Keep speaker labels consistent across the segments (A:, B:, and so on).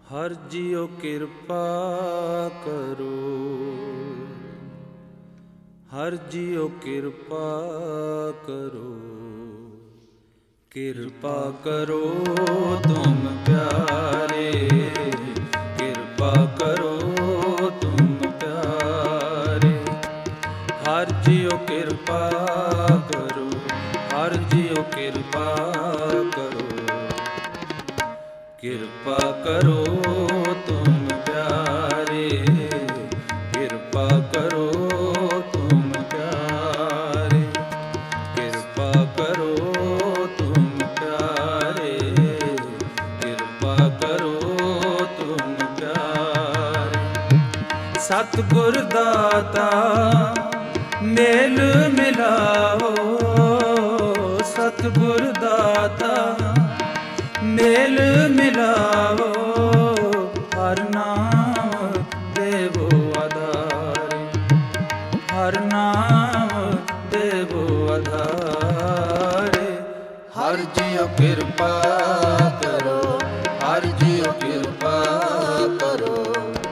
A: ਹਰਿ JIO ਕਿਰਪਾ ਕਰੋ, ਹਰਿ JIO ਕਿਰਪਾ ਕਰੋ, ਕਿਰਪਾ ਕਰੋ ਤੁਮ ਪਿਆਰੇ, ਕਿਰਪਾ ਕਰੋ ਤੁਮ ਪਿਆਰੇ। ਹਰਿ ਜੀਓ ਕਿਰਪਾ ਕਰੋ, ਹਰਿ ਜੀਓ ਕਿਰਪਾ ਕਰੋ, ਕਿਰਪਾ ਕਰੋ ਤੁਮ ਪਿਆਰੇ, ਕਿਰਪਾ ਕਰੋ ਤੁਮ ਪਿਆਰੇ, ਕਿਰਪਾ ਕਰੋ ਤੁਮ ਪਿਆਰੇ, ਕਿਰਪਾ ਕਰੋ ਤੁਮ ਪਿਆਰੇ। ਸਤਿਗੁਰ ਦਾਤਾ ਮੇਲ ਮਿਲਾਓ, ਸਤਿਗੁਰ ਦਾਤਾ ਮੇਲ ਮਿਲਾਓ, ਹਰਿ ਨਾਮ ਦੇਵੋ ਆਧਾਰੇ, ਹਰਿ ਨਾਮ ਦੇਵੋ ਆਧਾਰੇ। ਹਰਿ ਜੀਓ ਕਿਰਪਾ ਕਰੋ, ਹਰਿ ਜੀਓ ਕਿਰਪਾ ਕਰੋ,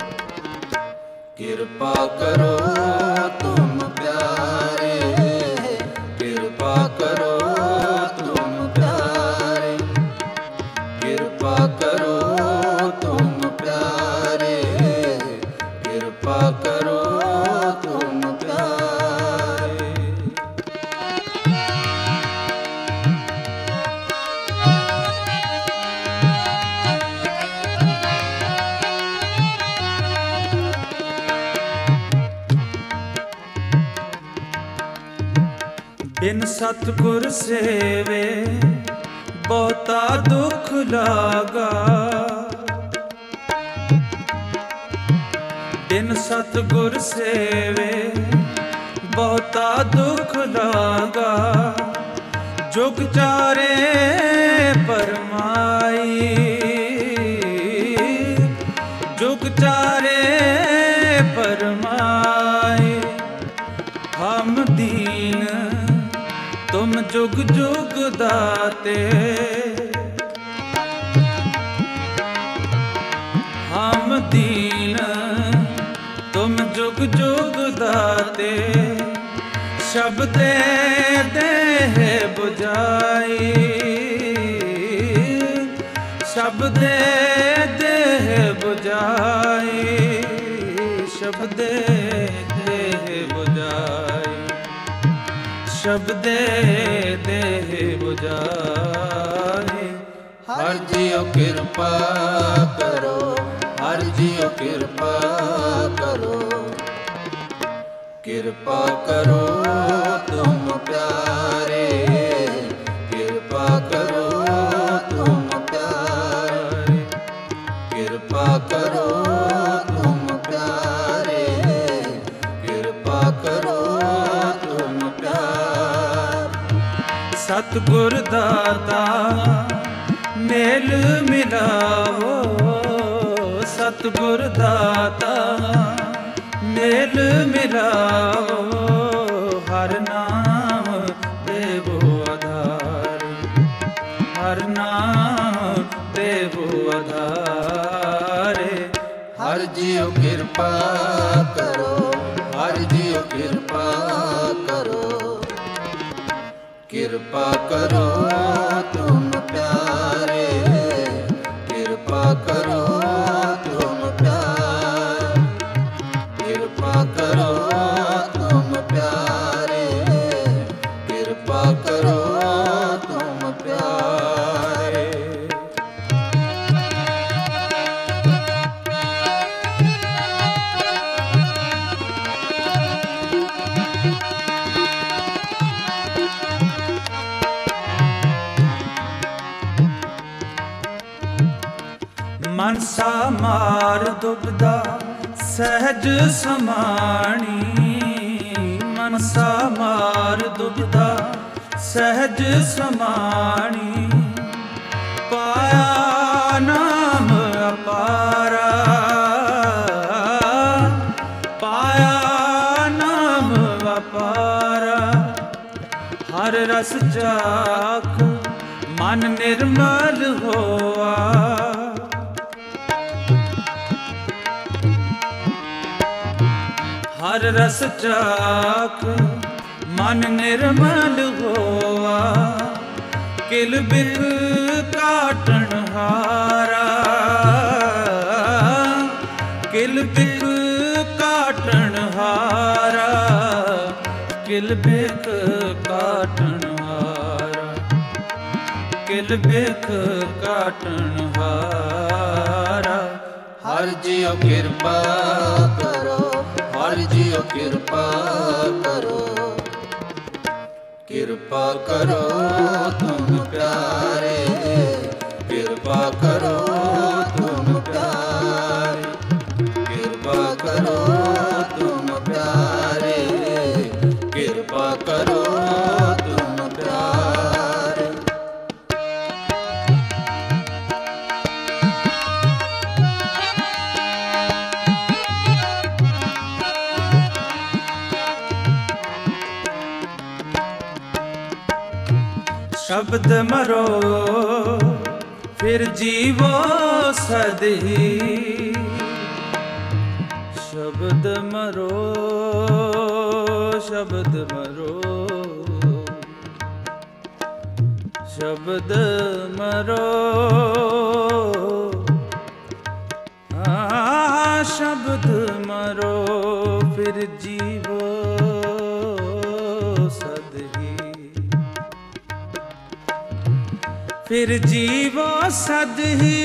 A: ਕਿਰਪਾ ਕਰੋ ਤੁਮ ਪਿਆਰੇ, ਕਿਰਪਾ ਕਰੋ ਤੁਮ ਪਿਆਰੇ, ਕਿਰਪਾ ਕਰੋ ਤੁਮ ਪਿਆਰੇ, ਕਿਰਪਾ ਕਰੋ ਤੁਮ ਪਿਆਰੇ। ਬਿਨ ਸਤਿਗੁਰ ਸੇਵੇ ਬਹੁਤਾ ਦੁੱਖ ਲਾਗਾ, ਬਿਨ ਸਤਿਗੁਰ ਸੇਵੇ ਬਹੁਤਾ ਦੁੱਖ ਲਾਗਾ। ਜੁਗ ਚਾਰੇ ਪਰਮਾਈ, ਜੁਗ ਚਾਰੇ ਪਰਮਾਈ। ਹਮ ਦੀਨ ਤੁਮ ਜੁਗ ਜੁਗ ਦਾਤੇ, ਹਮ ਦੀਨ ਤੁਮ ਜੁਗ ਜੁਗ ਦਾਤੇ। ਸ਼ਬਦੇ ਦੇਹ ਬੁਝਾਈ, ਸ਼ਬਦੇ ਦੇਹ ਬੁਝਾਈ, ਸ਼ਬਦੇ ਦੇਹ ਬੁਝਾਈ, ਸ਼ਬਦੇ ਦੇਹ ਬੁਝਾਈ। ਹਰਿ ਜੀਓ ਕਿਰਪਾ ਕਰੋ, ਹਰਿ ਜੀਓ ਕਿਰਪਾ ਕਰੋ, ਕਿਰਪਾ ਕਰੋ ਤੁਮ ਪਿਆਰੇ, ਕਿਰਪਾ ਕਰੋ ਤੁਮ ਪਿਆਰੇ, ਕਿਰਪਾ ਕਰੋ ਤੁਮ ਪਿਆਰੇ, ਕਿਰਪਾ ਕਰੋ ਤੁਮ ਪਿਆਰੇ। ਸਤਿਗੁਰ ਦਾਤਾ ਮੇਲ ਮਿਲਾਓ, ਸਤਿਗੁਰ ਦਾਤਾ ਮੇਲ ਮਿਲਾਓ, ਹਰਿ ਨਾਮ ਦੇਵੋ ਆਧਾਰੇ, ਹਰਿ ਨਾਮ ਦੇਵੋ ਆਧਾਰੇ। ਹਰਿ ਜੀਓ ਕਿਰਪਾ ਕਰੋ, ਹਰਿ ਜੀਓ ਕਿਰਪਾ ਕਰੋ, ਕਿਰਪਾ ਕਰੋ ਤੁਮ ਪਿਆਰੇ, ਕਿਰਪਾ ਕਰੋ ਤੁਮ ਪਿਆਰੇ, ਕਿਰਪਾ ਕਰੋ ਤੁਮ ਪਿਆਰੇ, ਕਿਰਪਾ ਕਰੋ ਤੁਮ ਪਿਆਰੇ। ਮਨਸਾ ਮਾਰ ਦੁਬਦਾ ਸਹਿਜ ਸਮਾਣੀ, ਮਨਸਾ ਮਾਰ ਦੁਬਦਾ ਸਹਿਜ ਸਮਾਣੀ। ਪਾਇਆ ਨਾਮ ਅਪਾਰਾ, ਪਾਇਆ ਨਾਮ ਅਪਾਰਾ। ਹਰ ਰਸ ਚਾਖ ਮਨ ਨਿਰਮਲ ਹੋਆ, रस चाख मन निर्मल होवा, किल बिख काटन हारा, किल बिख काटन हारा, किल बिख काटन हारा, किल बिख काटन हारा।
B: हर जियो कृपा करो, हर जियो कृपा करो, कृपा करो तुम प्यारे, कृपा करो तुम प्यारे, कृपा करो तुम प्यारे, कृपा करो तुम प्यारे।
A: शब्द मरो फिर जीवो सदही, शब्द मरो, शब्द मरो, शब्द मरो, शब्द मरो फिर जीवो सदही, फिर जीवो सदही।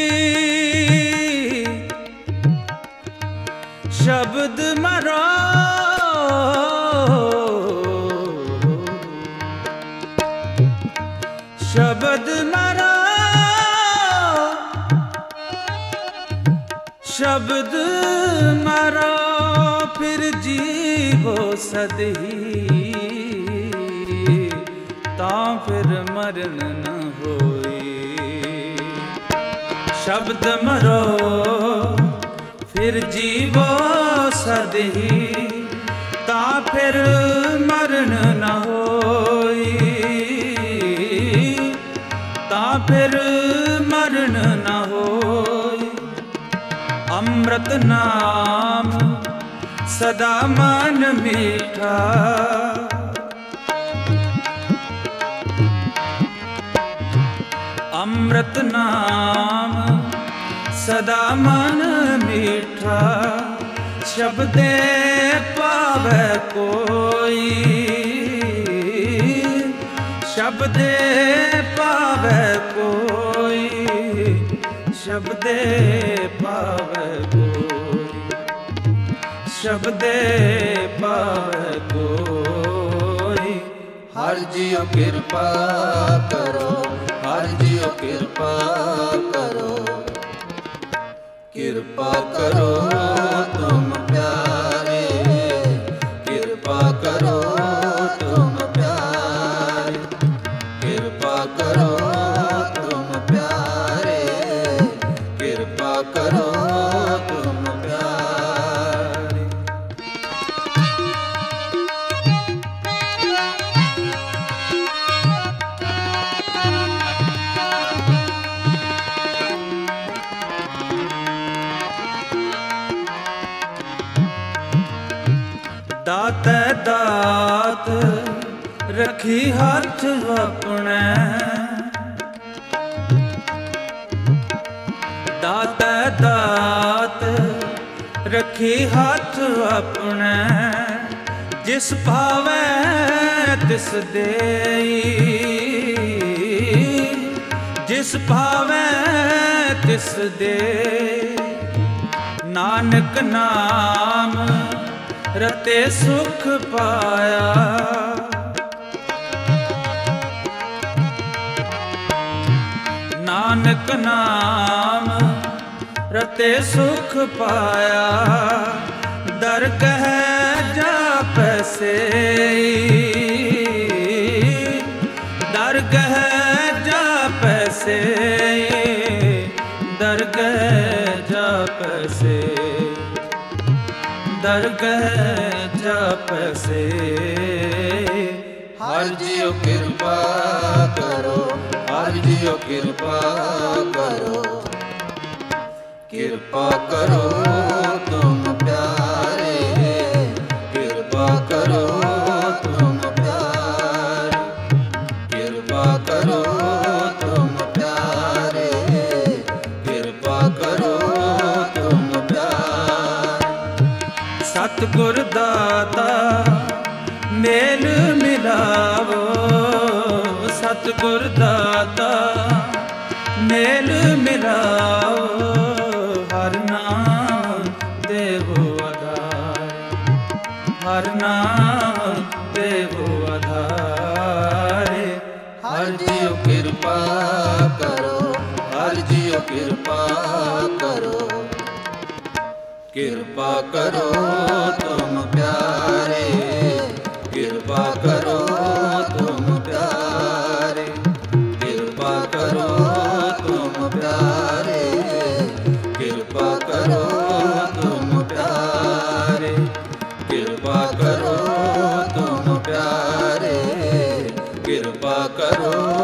A: शब्द मरो, शब्द मरो, शब्द मरो फिर जीवो सदही, तां फिर मरण न होई। शब्द मरो फिर जीवो सदही, तां फिर मरण न होई, तां फिर मरण न होई। अमृत नाम सदा मन मीठा, अमृत नाम सदा मन मीठा, शब्दे पावे कोई, शब्दे पावे कोई, शब्दे पावे कोई, शब्दे पावे कोई।
B: हर जियो कृपा करो, हर जियो कृपा करो, कृपा करो तुम प्यारे, कृपा करो तुम प्यारे, कृपा करो तुम प्यारे, कृपा करो तुम प्यारे।
A: दाते दात रखी हाथ अपने, दाते दात रखी हाथ अपने, जिस भावे तिस देई, जिस भावे तिस दे। नानक नाम रते सुख पाया, नानक नाम रते सुख पाया। दरगह जाप से, दरगह जाप से, दरगह जाप से, दरगह जाप से।
B: हर जियो कृपा करो, हर जियो कृपा करो, कृपा करो तुम प्यारे,
A: ਸਤਿਗੁਰ ਦਾਤਾ ਮੇਲ ਮਿਲਾਵੋ, ਸਤਿਗੁਰ ਦਾਤਾ ਮੇਲ ਮਿਲਾਵੋ, ਹਰਿ ਨਾਮ ਦੇਵੋ ਆਧਾਰ, ਹਰਿ ਨਾਮ ਦੇਵੋ ਆਧਾਰੇ।
B: ਹਰਿ ਜੀਓ ਕਿਰਪਾ ਕਰੋ, ਹਰਿ ਜੀਓ ਕਿਰਪਾ ਕਰੋ, ਕਿਰਪਾ ਕਰੋ ਤੁਮ ਪਿਆਰੇ, ਕਿਰਪਾ ਕਰੋ ਤੁਮ ਪਿਆਰੇ, ਕਿਰਪਾ ਕਰੋ ਤੁਮ ਪਿਆਰੇ, ਕਿਰਪਾ ਕਰੋ ਤੁਮ ਪਿਆਰੇ, ਕਿਰਪਾ ਕਰੋ ਤੁਮ ਪਿਆਰੇ, ਕਿਰਪਾ ਕਰੋ